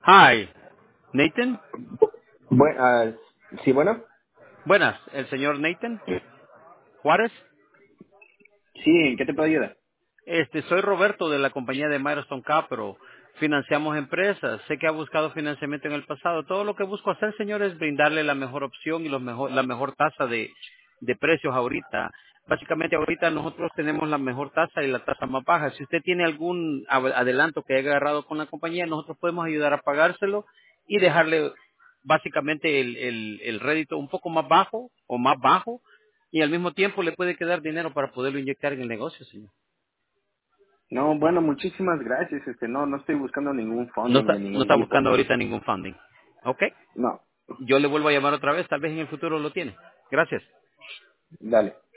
Hi, Nathan. Sí, bueno. Buenas, el señor Nathan Juárez. Sí, ¿en qué te puedo ayudar? Soy Roberto de la compañía de Milestone Capital. Financiamos empresas. Sé que ha buscado financiamiento en el pasado. Todo lo que busco hacer, señor, es brindarle la mejor opción y la mejor tasa de precios ahorita. Básicamente ahorita nosotros tenemos la mejor tasa y la tasa más baja. Si usted tiene algún adelanto que haya agarrado con la compañía, nosotros podemos ayudar a pagárselo y dejarle básicamente el rédito un poco más bajo o más bajo y al mismo tiempo le puede quedar dinero para poderlo inyectar en el negocio, señor. No, bueno, muchísimas gracias. No estoy buscando ningún No funding está, de no ningún está tipo. buscando ahorita ningún funding. ¿Ok? No, Yo le vuelvo a llamar otra vez, tal vez en el futuro lo tiene. Gracias. dale.